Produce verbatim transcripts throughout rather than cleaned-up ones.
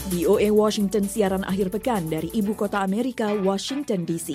V O A Washington siaran akhir pekan dari ibu kota Amerika, Washington D C.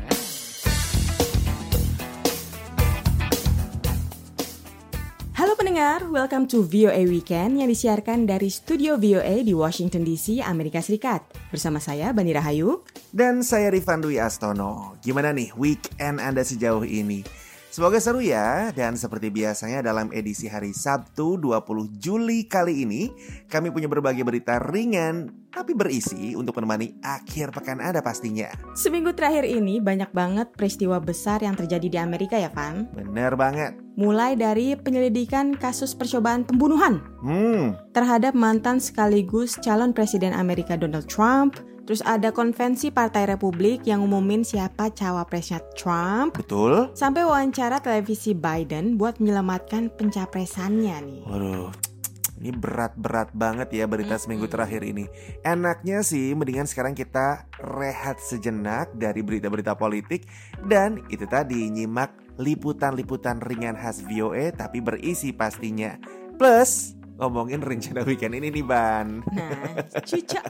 Halo pendengar, welcome to V O A Weekend yang disiarkan dari studio V O A di Washington D C, Amerika Serikat. Bersama saya, Bani Rahayu. Dan saya Rifan Dwi Astono. Gimana nih weekend Anda sejauh ini? Semoga seru ya, dan seperti biasanya dalam edisi hari Sabtu dua puluh Juli kali ini, kami punya berbagai berita ringan tapi berisi untuk menemani akhir pekan Anda pastinya. Seminggu terakhir ini banyak banget peristiwa besar yang terjadi di Amerika ya, Van? Bener banget. Mulai dari penyelidikan kasus percobaan pembunuhan hmm. terhadap mantan sekaligus calon presiden Amerika Donald Trump. Terus ada konvensi Partai Republik yang ngumumin siapa cawapresnya Trump. Betul. Sampai wawancara televisi Biden buat menyelamatkan pencapresannya nih. Waduh, ini berat-berat banget ya berita mm-hmm. seminggu terakhir ini. Enaknya sih mendingan sekarang kita rehat sejenak dari berita-berita politik. Dan itu tadi nyimak liputan-liputan ringan khas V O A tapi berisi pastinya. Plus ngomongin rencana weekend ini nih, Ban. Nah, cucok.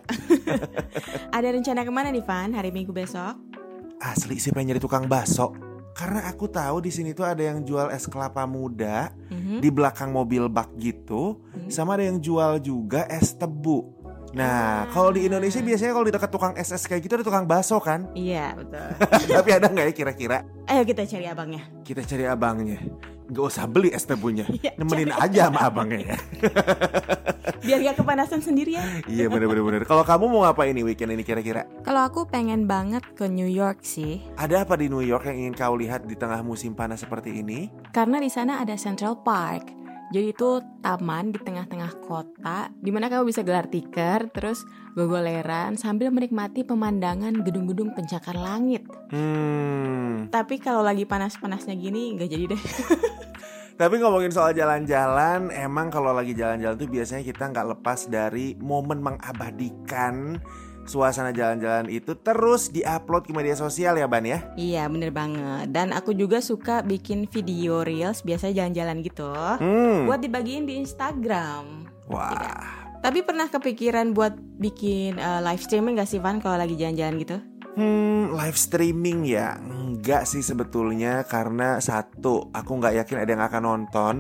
Ada rencana kemana nih, Van, hari Minggu besok? Asli sih pengen jadi tukang bakso. Karena aku tahu di sini tuh ada yang jual es kelapa muda mm-hmm. di belakang mobil bak gitu, mm-hmm. sama ada yang jual juga es tebu. Nah, ah. kalau di Indonesia biasanya kalau di dekat tukang es es kayak gitu ada tukang bakso kan? Iya, betul. Tapi ada nggak ya kira-kira? Ayo kita cari abangnya. Kita cari abangnya. Gak usah beli es tebunya, ya, nemenin aja sama abangnya ya. Biar gak kepanasan sendirian. Iya bener-bener. Kalau kamu mau ngapain nih weekend ini kira-kira? Kalau aku pengen banget ke New York sih. Ada apa di New York yang ingin kau lihat di tengah musim panas seperti ini? Karena di sana ada Central Park. Jadi itu taman di tengah-tengah kota, di mana kamu bisa gelar tikar, terus gogoleran sambil menikmati pemandangan gedung-gedung pencakar langit. Hmm. Tapi kalau lagi panas-panasnya gini nggak jadi deh. Tapi ngomongin soal jalan-jalan, emang kalau lagi jalan-jalan tuh biasanya kita nggak lepas dari momen mengabadikan suasana jalan-jalan itu terus diupload ke media sosial ya, Ban ya? Iya bener banget. Dan aku juga suka bikin video reels biasanya jalan-jalan gitu hmm. buat dibagiin di Instagram. Wah ya. Tapi pernah kepikiran buat bikin uh, live streaming gak sih, Van, kalau lagi jalan-jalan gitu? Hmm, live streaming ya? Enggak sih sebetulnya. Karena satu, aku gak yakin ada yang akan nonton.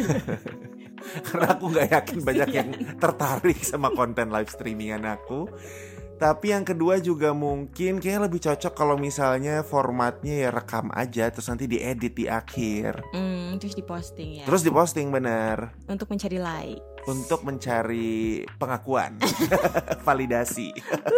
Karena aku gak yakin banyak yang tertarik sama konten live streamingan aku. Tapi yang kedua juga mungkin kayaknya lebih cocok kalau misalnya formatnya ya rekam aja terus nanti diedit di akhir. Hmm, terus diposting ya. Terus diposting bener. Untuk mencari like. Untuk mencari pengakuan. Validasi.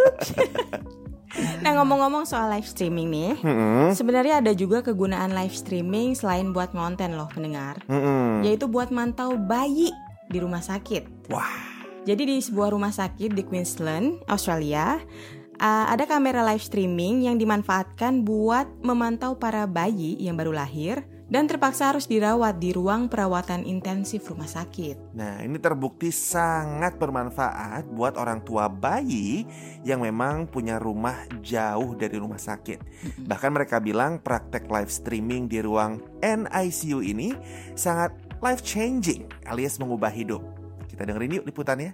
Nah ngomong-ngomong soal live streaming nih, mm-hmm. sebenarnya ada juga kegunaan live streaming selain buat ngonten loh pendengar. Mm-hmm. Yaitu buat mantau bayi di rumah sakit. Wah. Jadi di sebuah rumah sakit di Queensland, Australia, uh, ada kamera live streaming yang dimanfaatkan buat memantau para bayi yang baru lahir dan terpaksa harus dirawat di ruang perawatan intensif rumah sakit. Nah, ini terbukti sangat bermanfaat buat orang tua bayi yang memang punya rumah jauh dari rumah sakit. Mm-hmm. Bahkan mereka bilang praktek live streaming di ruang N I C U ini sangat life changing alias mengubah hidup. Kita dengerin yuk liputannya.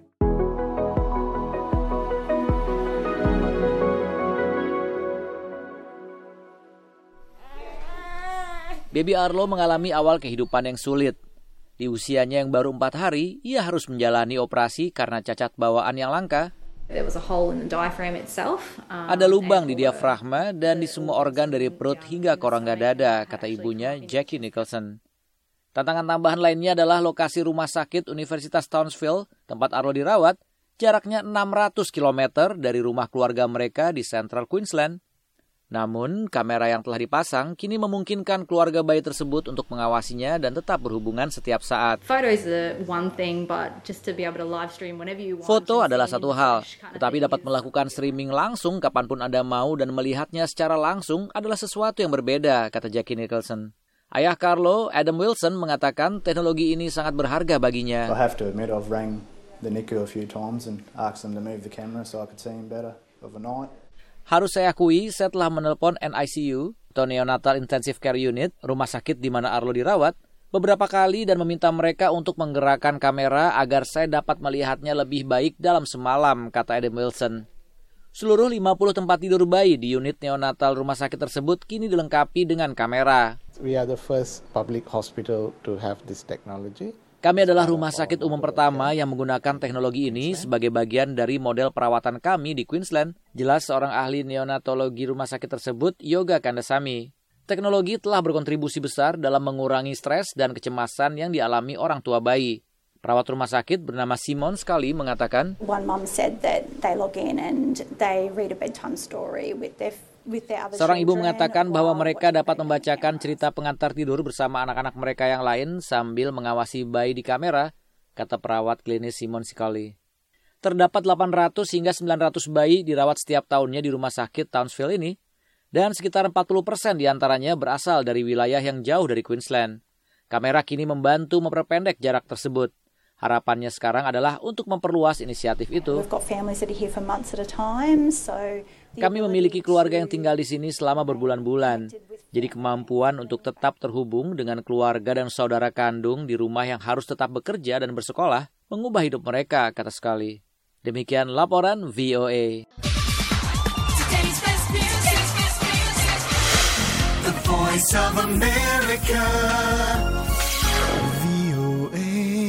Baby Arlo mengalami awal kehidupan yang sulit. Di usianya yang baru empat hari, ia harus menjalani operasi karena cacat bawaan yang langka. Ada lubang di diafragma dan di semua organ dari perut hingga ke rongga dada, kata ibunya Jackie Nicholson. Tantangan tambahan lainnya adalah lokasi rumah sakit Universitas Townsville, tempat Arlo dirawat, jaraknya enam ratus kilometer dari rumah keluarga mereka di Central Queensland. Namun, kamera yang telah dipasang kini memungkinkan keluarga bayi tersebut untuk mengawasinya dan tetap berhubungan setiap saat. Foto adalah satu hal, tetapi dapat melakukan streaming langsung kapanpun Anda mau dan melihatnya secara langsung adalah sesuatu yang berbeda, kata Jackie Nicholson. Ayah Carlo, Adam Wilson, mengatakan teknologi ini sangat berharga baginya. I have to admit I've rang the N I C U a few times and asked them to move the camera so I could see him better overnight. Harus saya akui, saya telah menelpon N I C U, atau Neonatal Intensive Care Unit, rumah sakit di mana Arlo dirawat, beberapa kali dan meminta mereka untuk menggerakkan kamera agar saya dapat melihatnya lebih baik dalam semalam, kata Adam Wilson. Seluruh lima puluh tempat tidur bayi di unit neonatal rumah sakit tersebut kini dilengkapi dengan kamera. We are the first public hospital to have this technology. Kami adalah rumah sakit umum pertama yang menggunakan teknologi ini sebagai bagian dari model perawatan kami di Queensland, jelas seorang ahli neonatologi rumah sakit tersebut, Yoga Kandasamy. Teknologi telah berkontribusi besar dalam mengurangi stres dan kecemasan yang dialami orang tua bayi. Perawat rumah sakit bernama Simon sekali mengatakan, One mum said that they log in and they read a bedtime story with their with their other seorang ibu children mengatakan bahwa while mereka watching dapat baby membacakan cameras. cerita pengantar tidur bersama anak-anak mereka yang lain sambil mengawasi bayi di kamera, kata perawat klinis Simon sekali. Terdapat delapan ratus hingga sembilan ratus bayi dirawat setiap tahunnya di rumah sakit Townsville ini, dan sekitar empat puluh persen diantaranya berasal dari wilayah yang jauh dari Queensland. Kamera kini membantu memperpendek jarak tersebut. Harapannya sekarang adalah untuk memperluas inisiatif itu. We've got families that are here for months at a time, so the Kami memiliki ability keluarga yang to- tinggal di sini selama berbulan-bulan. Jadi kemampuan untuk tetap terhubung dengan keluarga dan saudara kandung di rumah yang harus tetap bekerja dan bersekolah mengubah hidup mereka, kata sekali. Demikian laporan V O A. The Voice of America, V O A.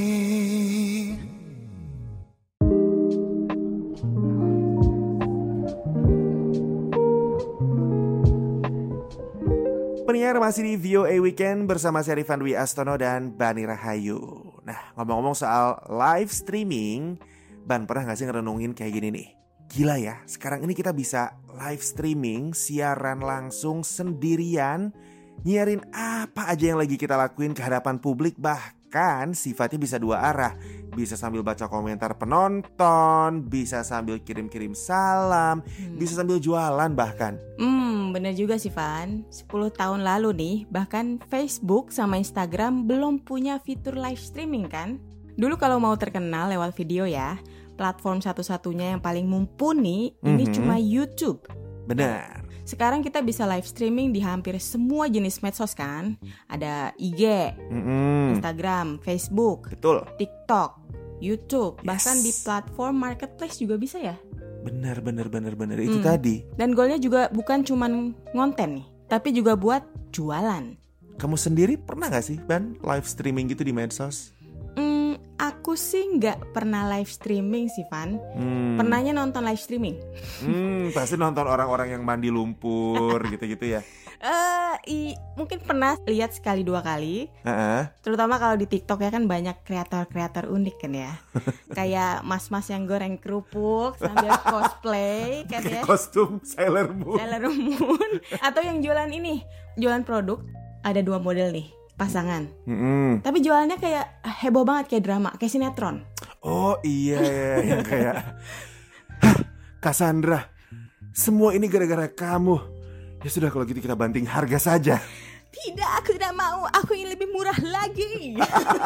Pendengar masih di V O A Weekend bersama saya Rifan Dwi Astono dan Bani Rahayu. Nah, ngomong-ngomong soal live streaming, Ban pernah gak sih ngerenungin kayak gini nih? Gila ya, sekarang ini kita bisa live streaming, siaran langsung sendirian, nyiarin apa aja yang lagi kita lakuin ke hadapan publik, bahkan sifatnya bisa dua arah. Bisa sambil baca komentar penonton, bisa sambil kirim-kirim salam, Hmm. bisa sambil jualan bahkan. Hmm, bener juga sih Van. sepuluh tahun lalu nih, bahkan Facebook sama Instagram belum punya fitur live streaming kan? Dulu kalau mau terkenal lewat video ya, platform satu-satunya yang paling mumpuni ini Mhm. cuma YouTube. Benar. Sekarang kita bisa live streaming di hampir semua jenis medsos kan? Ada I G, Mm-mm. Instagram, Facebook, Betul. TikTok, YouTube, bahkan Yes. di platform marketplace juga bisa ya. Benar, benar, benar, benar. Itu Hmm. tadi. Dan goalnya juga bukan cuman ngonten nih, tapi juga buat jualan. Kamu sendiri pernah gak sih, Ban, live streaming gitu di medsos? Hmm, aku sih nggak pernah live streaming sih Van. Hmm. Pernahnya nonton live streaming. Hmm, pasti nonton orang-orang yang mandi lumpur gitu-gitu ya. Eh, i- mungkin pernah lihat sekali dua kali. Heeh. Terutama kalau di TikTok ya kan banyak kreator-kreator unik kan ya. Kayak mas-mas yang goreng kerupuk sambil cosplay kan ya. Kostum Sailor Moon. Sailor Moon. Atau yang jualan ini, jualan produk. Ada dua model nih, pasangan. Mm-mm. Tapi jualannya kayak heboh banget, kayak drama, kayak sinetron. Oh iya, yang kayak Hah, Cassandra, semua ini gara-gara kamu. Ya sudah, kalau gitu kita banting harga saja. Tidak, aku tidak mau. Aku ingin lebih murah lagi.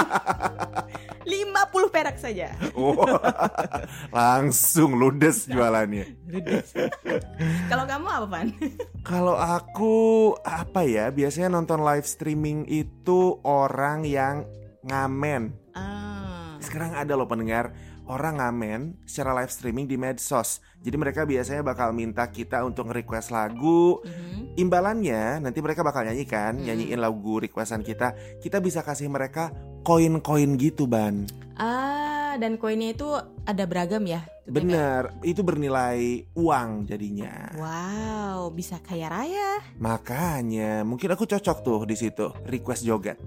lima puluh perak saja. Oh, langsung ludes jualannya. Kalau kamu apa, Van? Kalau aku apa ya, biasanya nonton live streaming itu orang yang ngamen. Ah. Sekarang ada loh pendengar, orang ngamen secara live streaming di medsos. Jadi mereka biasanya bakal minta kita untuk nge-request lagu. Mhm. Imbalannya nanti mereka bakal nyanyikan, Mhm. nyanyiin lagu requestan kita. Kita bisa kasih mereka koin-koin gitu, Ban. Ah, dan koinnya itu ada beragam ya? Bener, itu bernilai uang jadinya. Wow, bisa kaya raya. Makanya mungkin aku cocok tuh di situ, request joget.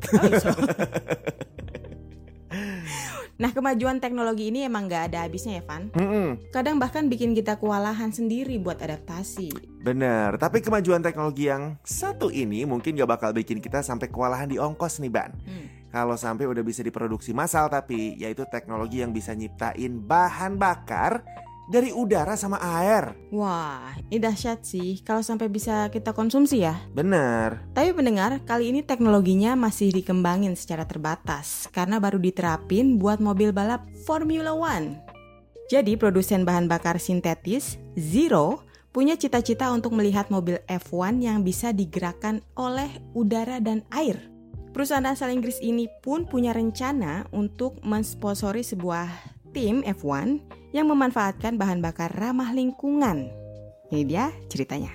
Nah, kemajuan teknologi ini emang gak ada habisnya ya, Van. Mm-mm. Kadang bahkan bikin kita kewalahan sendiri buat adaptasi. Bener, tapi kemajuan teknologi yang satu ini mungkin gak bakal bikin kita sampai kewalahan di ongkos nih, Ban. Hmm. Kalau sampai udah bisa diproduksi massal, tapi yaitu teknologi yang bisa nyiptain bahan bakar dari udara sama air. Wah, ini dahsyat sih kalau sampai bisa kita konsumsi ya. Bener. Tapi pendengar, kali ini teknologinya masih dikembangin secara terbatas karena baru diterapin buat mobil balap Formula One. Jadi produsen bahan bakar sintetis, Zero, punya cita-cita untuk melihat mobil F satu yang bisa digerakkan oleh udara dan air. Perusahaan asal Inggris ini pun punya rencana untuk mensponsori sebuah tim F satu yang memanfaatkan bahan bakar ramah lingkungan. Ini dia ceritanya.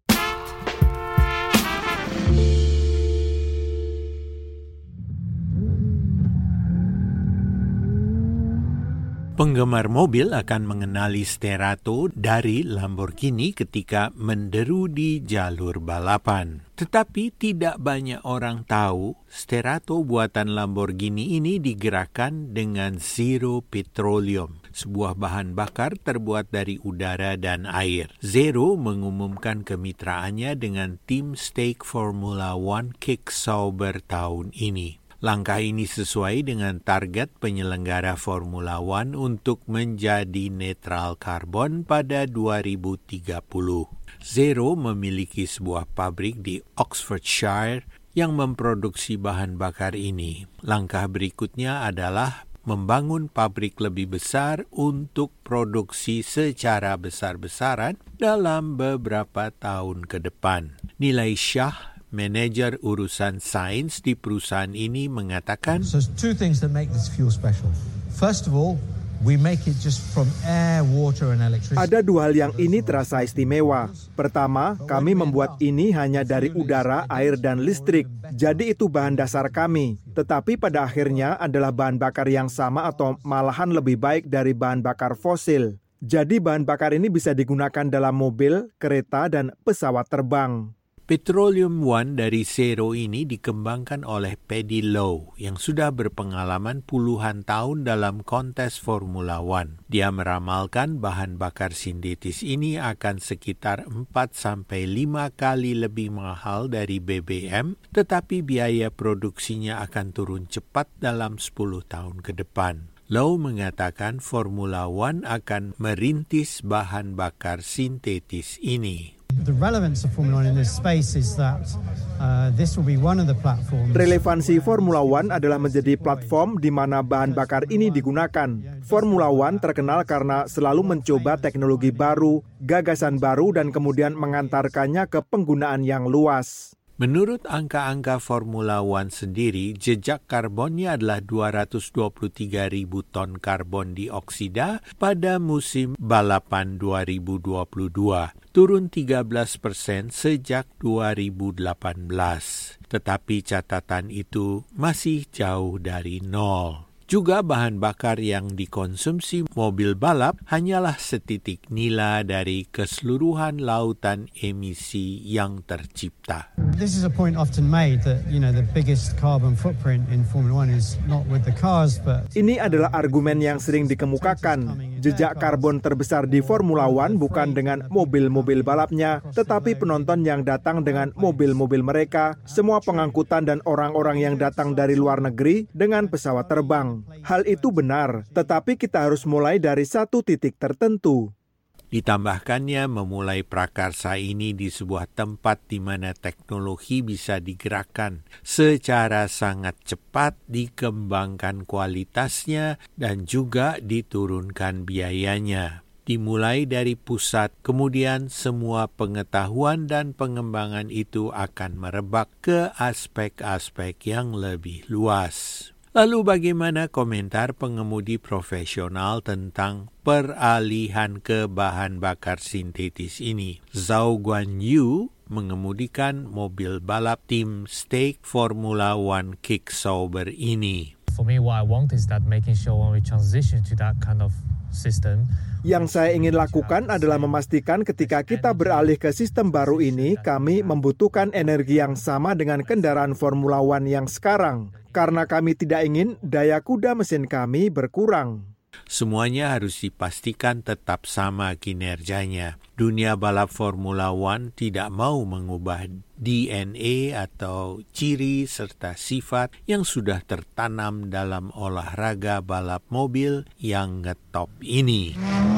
Penggemar mobil akan mengenali Sterato dari Lamborghini ketika menderu di jalur balapan. Tetapi tidak banyak orang tahu Sterato buatan Lamborghini ini digerakkan dengan Zero Petroleum, sebuah bahan bakar terbuat dari udara dan air. Zero mengumumkan kemitraannya dengan tim Stake Formula One Kick Sauber tahun ini. Langkah ini sesuai dengan target penyelenggara Formula One untuk menjadi netral karbon pada dua ribu tiga puluh. Zero memiliki sebuah pabrik di Oxfordshire yang memproduksi bahan bakar ini. Langkah berikutnya adalah membangun pabrik lebih besar untuk produksi secara besar-besaran dalam beberapa tahun ke depan. Nilai Shah, manajer urusan sains di perusahaan ini, mengatakan, So two things that make this fuel special. First of all, we make it just from air, water and electricity. Ada dua hal yang ini terasa istimewa. Pertama, kami membuat ini hanya dari udara, air dan listrik. Jadi itu bahan dasar kami. Tetapi pada akhirnya adalah bahan bakar yang sama atau malahan lebih baik dari bahan bakar fosil. Jadi bahan bakar ini bisa digunakan dalam mobil, kereta dan pesawat terbang. Petroleum One dari Zero ini dikembangkan oleh Paddy Lowe yang sudah berpengalaman puluhan tahun dalam kontes Formula One. Dia meramalkan bahan bakar sintetis ini akan sekitar empat sampai lima kali lebih mahal dari B B M, tetapi biaya produksinya akan turun cepat dalam sepuluh tahun ke depan. Lowe mengatakan Formula One akan merintis bahan bakar sintetis ini. The relevance of Formula One in this space is that uh, this will be one of the platforms. Relevansi Formula One adalah menjadi platform di mana bahan bakar ini digunakan. Formula One terkenal karena selalu mencoba teknologi baru, gagasan baru dan kemudian mengantarkannya ke penggunaan yang luas. Menurut angka-angka Formula One sendiri, jejak karbonnya adalah dua ratus dua puluh tiga ribu ton karbon dioksida pada musim balapan dua ribu dua puluh dua, turun tiga belas persen sejak dua ribu delapan belas. Tetapi catatan itu masih jauh dari nol. Juga bahan bakar yang dikonsumsi mobil balap hanyalah setitik nila dari keseluruhan lautan emisi yang tercipta. This is a point often made that, you know, the biggest carbon footprint in Formula One is not with the cars, but ini adalah argumen yang sering dikemukakan. Jejak karbon terbesar di Formula One bukan dengan mobil-mobil balapnya, tetapi penonton yang datang dengan mobil-mobil mereka, semua pengangkutan dan orang-orang yang datang dari luar negeri dengan pesawat terbang. Hal itu benar, tetapi kita harus mulai dari satu titik tertentu. Ditambahkannya memulai prakarsa ini di sebuah tempat di mana teknologi bisa digerakkan secara sangat cepat, dikembangkan kualitasnya, dan juga diturunkan biayanya. Dimulai dari pusat, kemudian semua pengetahuan dan pengembangan itu akan merebak ke aspek-aspek yang lebih luas. Lalu bagaimana komentar pengemudi profesional tentang peralihan ke bahan bakar sintetis ini? Zhao Guanyu mengemudikan mobil balap tim Stake Formula One Kick Sauber ini. For me, what I want is that making sure when we transition to that kind of system. Yang saya ingin lakukan adalah memastikan ketika kita beralih ke sistem baru ini, kami membutuhkan energi yang sama dengan kendaraan Formula One yang sekarang. Karena kami tidak ingin daya kuda mesin kami berkurang. Semuanya harus dipastikan tetap sama kinerjanya. Dunia balap Formula One tidak mau mengubah D N A atau ciri serta sifat yang sudah tertanam dalam olahraga balap mobil yang ngetop ini.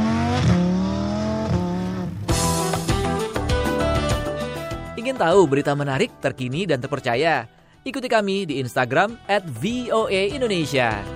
Ingin tahu berita menarik, terkini dan terpercaya? Ikuti kami di Instagram at V O A Indonesia.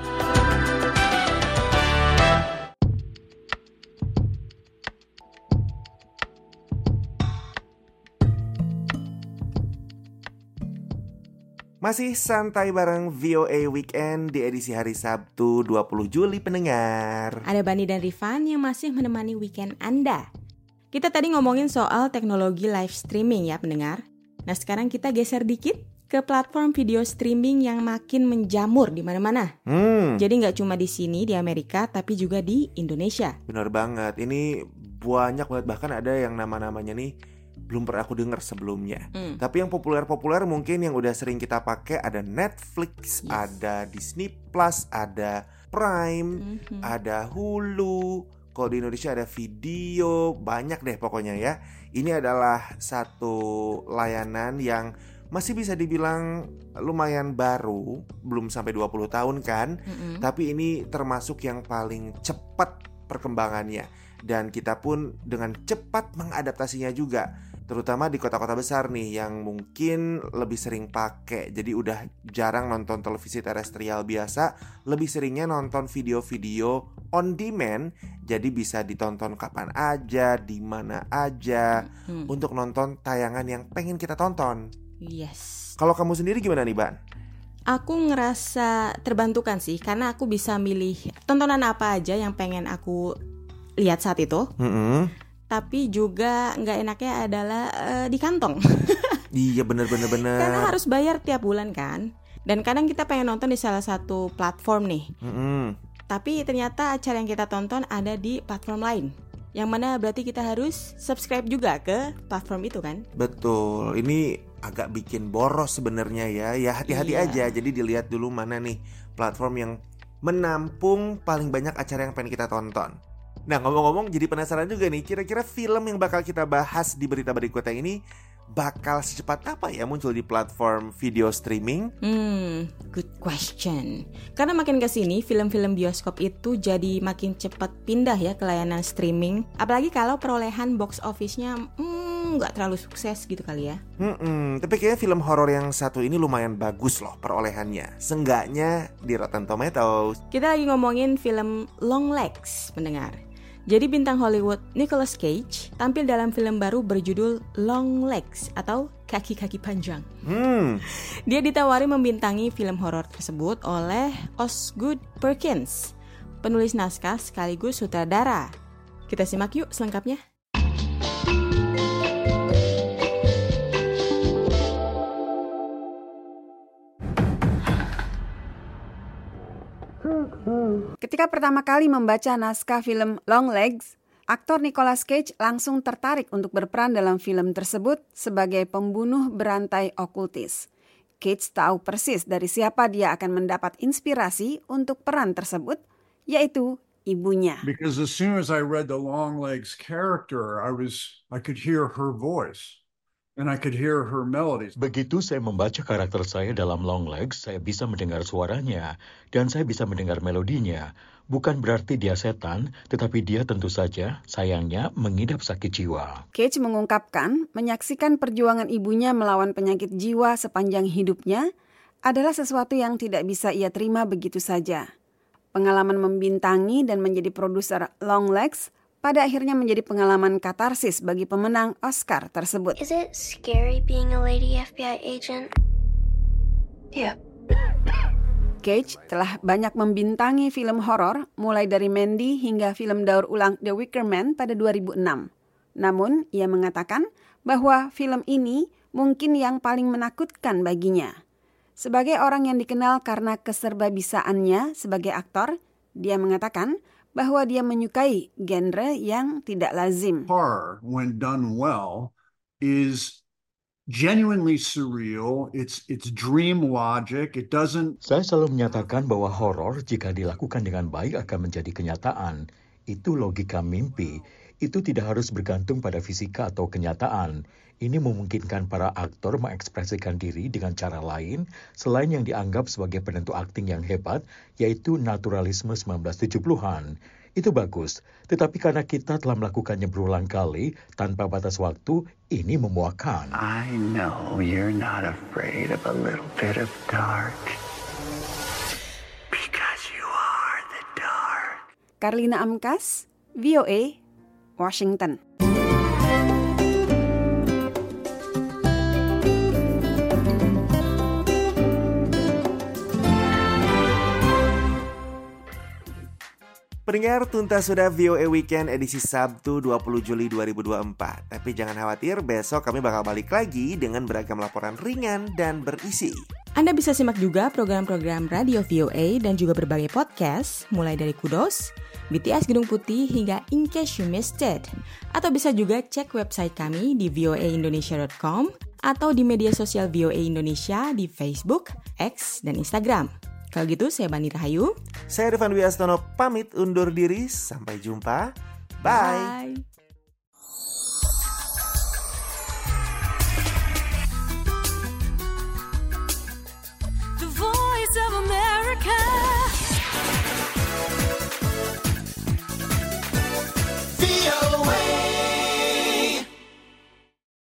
Masih santai bareng V O A Weekend di edisi hari Sabtu dua puluh Juli pendengar. Ada Bani dan Rifan yang masih menemani weekend Anda. Kita tadi ngomongin soal teknologi live streaming ya pendengar. Nah sekarang kita geser dikit ke platform video streaming yang makin menjamur di mana-mana. Hmm. Jadi nggak cuma di sini di Amerika tapi juga di Indonesia. Benar banget. Ini banyak banget, bahkan ada yang nama-namanya nih belum pernah aku dengar sebelumnya. Hmm. Tapi yang populer-populer mungkin yang udah sering kita pakai ada Netflix, yes. ada Disney Plus, ada Prime, mm-hmm. ada Hulu. Kalau di Indonesia ada Video, banyak deh pokoknya ya. Ini adalah satu layanan yang masih bisa dibilang lumayan baru, belum sampai dua puluh tahun kan. Mm-hmm. Tapi ini termasuk yang paling cepat perkembangannya. Dan kita pun dengan cepat mengadaptasinya juga, terutama di kota-kota besar nih yang mungkin lebih sering pakai. Jadi udah jarang nonton televisi terestrial biasa, lebih seringnya nonton video-video on demand. Jadi bisa ditonton kapan aja, di mana aja, hmm. untuk nonton tayangan yang pengen kita tonton. Yes. Kalau kamu sendiri gimana nih, Ban? Aku ngerasa terbantukan sih, karena aku bisa milih tontonan apa aja yang pengen aku lihat saat itu. Mm-hmm. Tapi juga nggak enaknya adalah uh, di kantong. Iya bener-bener bener. Karena harus bayar tiap bulan kan. Dan kadang kita pengen nonton di salah satu platform nih. Mm-hmm. Tapi ternyata acara yang kita tonton ada di platform lain. Yang mana berarti kita harus subscribe juga ke platform itu kan. Betul. Ini agak bikin boros sebenarnya ya. Ya hati-hati iya. aja. Jadi dilihat dulu mana nih platform yang menampung paling banyak acara yang pengen kita tonton. Nah ngomong-ngomong jadi penasaran juga nih, kira-kira film yang bakal kita bahas di berita berikutnya ini bakal secepat apa ya muncul di platform video streaming? Hmm, good question. Karena makin kesini film-film bioskop itu jadi makin cepat pindah ya ke layanan streaming. Apalagi kalau perolehan box office-nya hmm, gak terlalu sukses gitu kali ya. Hmm, tapi kayaknya film horor yang satu ini lumayan bagus loh perolehannya. Seenggaknya di Rotten Tomatoes. Kita lagi ngomongin film Longlegs, pendengar. Jadi bintang Hollywood Nicolas Cage tampil dalam film baru berjudul Longlegs atau Kaki-Kaki Panjang. Hmm. Dia ditawari membintangi film horor tersebut oleh Osgood Perkins, penulis naskah sekaligus sutradara. Kita simak yuk selengkapnya. Ketika pertama kali membaca naskah film Longlegs, aktor Nicolas Cage langsung tertarik untuk berperan dalam film tersebut sebagai pembunuh berantai okultis. Cage tahu persis dari siapa dia akan mendapat inspirasi untuk peran tersebut, yaitu ibunya. Because as soon as I read the Longlegs character, I was I could hear her voice. And I could hear her melodies. Begitu saya membaca karakter saya dalam Longlegs, saya bisa mendengar suaranya dan saya bisa mendengar melodinya. Bukan berarti dia setan, tetapi dia tentu saja, sayangnya, mengidap sakit jiwa. Cage mengungkapkan, menyaksikan perjuangan ibunya melawan penyakit jiwa sepanjang hidupnya adalah sesuatu yang tidak bisa ia terima begitu saja. Pengalaman membintangi dan menjadi produser Longlegs pada akhirnya menjadi pengalaman katarsis bagi pemenang Oscar tersebut. Is it scary being a lady F B I agent? Yeah. Cage telah banyak membintangi film horor mulai dari Mandy hingga film daur ulang The Wicker Man pada dua ribu enam. Namun, ia mengatakan bahwa film ini mungkin yang paling menakutkan baginya. Sebagai orang yang dikenal karena keserbabisaannya sebagai aktor, dia mengatakan bahwa dia menyukai genre yang tidak lazim. Horror, when done well, is genuinely surreal. It's it's dream logic. It doesn't. Saya selalu menyatakan bahwa horor jika dilakukan dengan baik akan menjadi kenyataan. Itu logika mimpi. Itu tidak harus bergantung pada fisika atau kenyataan. Ini memungkinkan para aktor mengekspresikan diri dengan cara lain selain yang dianggap sebagai penentu akting yang hebat, yaitu naturalisme sembilan belas tujuh puluhan. Itu bagus, tetapi karena kita telah melakukannya berulang kali tanpa batas waktu, ini memuakkan. I know you're not afraid of a little bit of dark. Because you are the dark. Karlina Amkas, V O A, Washington. Pendengar, tuntas sudah V O A Weekend edisi Sabtu dua puluh Juli dua ribu dua puluh empat. Tapi jangan khawatir, besok kami bakal balik lagi dengan beragam laporan ringan dan berisi. Anda bisa simak juga program-program radio V O A dan juga berbagai podcast, mulai dari Kudos, B T S Gedung Putih, hingga In Case You Missed It. Atau bisa juga cek website kami di v o a indonesia dot com atau di media sosial V O A Indonesia di Facebook, X, dan Instagram. Kalau gitu, saya Bani Rahayu. Saya Irfan Wiastono pamit undur diri. Sampai jumpa. Bye. Bye.